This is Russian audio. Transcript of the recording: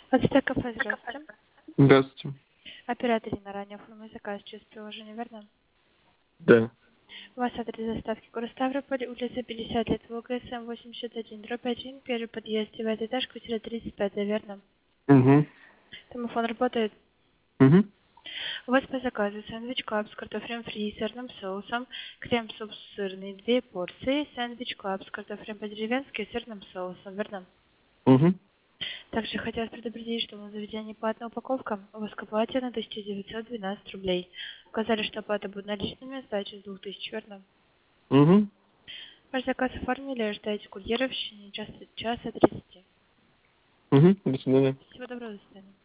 Ацтек кафе, здравствуйте. Здравствуйте. Оператор на ранее оформленный заказ через приложение, верно? Да. У вас адрес доставки город Ставрополь, улица 50 лет, ВГСМ 81/1, первый подъезд, 9 этаж, квартира 35, верно? Угу. Домофон работает. Угу. У вас по заказу сэндвич клаб с картофелем фри и сырным соусом, крем-суп сырный, 2 порции, сэндвич клаб с картофелем по-деревенски и сырным соусом, верно? Угу. Также хотелось предупредить, что на заведении платная упаковка, у вас к оплате на 1912 рублей. Указали, что оплата будет наличными, сдача с 2000, верно? Угу. Ваш заказ оформили, ожидаете курьера в течение часа 30. Угу. До свидания. Всего доброго, до свидания.